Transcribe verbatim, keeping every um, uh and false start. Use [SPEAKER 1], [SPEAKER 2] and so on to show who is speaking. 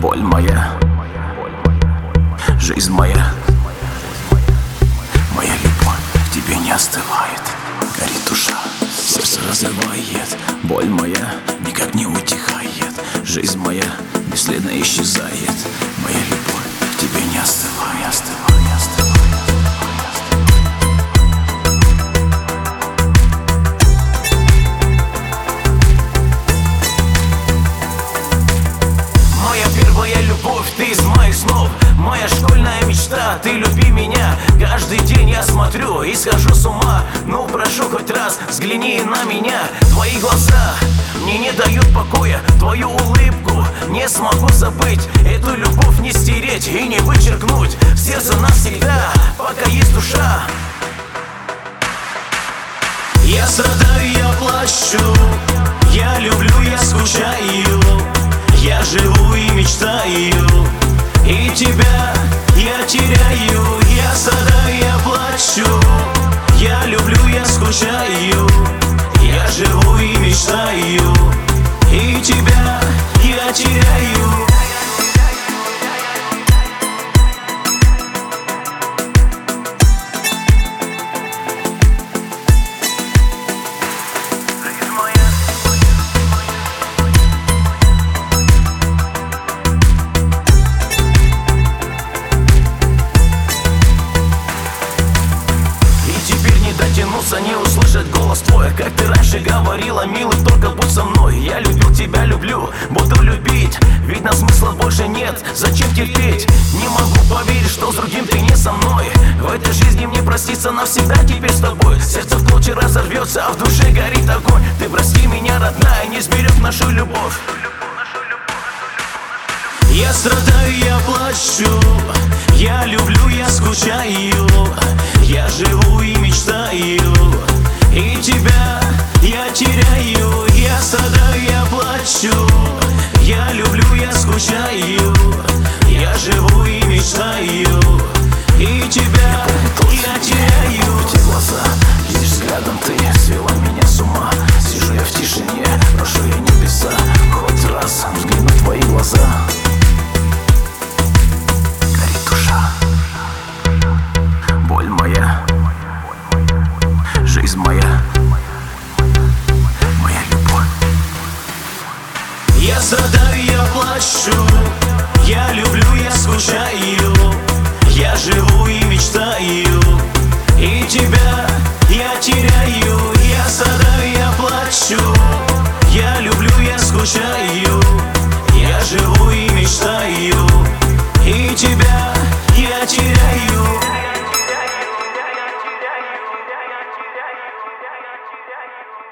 [SPEAKER 1] боль моя, жизнь моя, моя любовь к тебе не остывает. Горит душа, сердце разрывает. Боль моя никак не утихает. Жизнь моя бесследно исчезает. Моя любовь к тебе не остывает, не остывает, не остывает. Ты из моих снов, моя школьная мечта. Ты люби меня, каждый день я смотрю и схожу с ума. Ну прошу хоть раз, взгляни на меня. Твои глаза мне не дают покоя. Твою улыбку не смогу забыть. Эту любовь не стереть и не вычеркнуть. Сердце навсегда, пока есть душа. Я страдаю, я плачу, я люблю, я скучаю. Я живу и мечтаю, и тебя я теряю. Я страдаю, я плачу, я люблю, я скучаю. Я живу и мечтаю, и тебя я теряю. Не услышать голос твой, как ты раньше говорила, милый, только будь со мной. Я любил тебя, люблю, буду любить, ведь на смысла больше нет, зачем терпеть? Не могу поверить, что с другим ты не со мной. В этой жизни мне проститься навсегда теперь с тобой. Сердце в клочья разорвется, а в душе горит огонь. Ты прости меня, родная, не сберег нашу любовь. Я страдаю, я плачу, я люблю, я скучаю. Я живу и мечтаю, и тебя я теряю. Я страдаю, я плачу, я люблю, я скучаю. Я живу и мечтаю, и тебя я теряю. Эти глаза, лишь взглядом ты свела меня с ума. Сижу я в тишине, прошу я небеса, хоть раз взгляну в твои глаза. Горит душа, боль моя, жизнь моя, моя любовь.
[SPEAKER 2] Я страдаю, я плачу, я люблю, я скучаю. Я живу и мечтаю, и тебя я теряю. Я страдаю, я плачу, я люблю, я скучаю. Я живу и мечтаю, и тебя я теряю.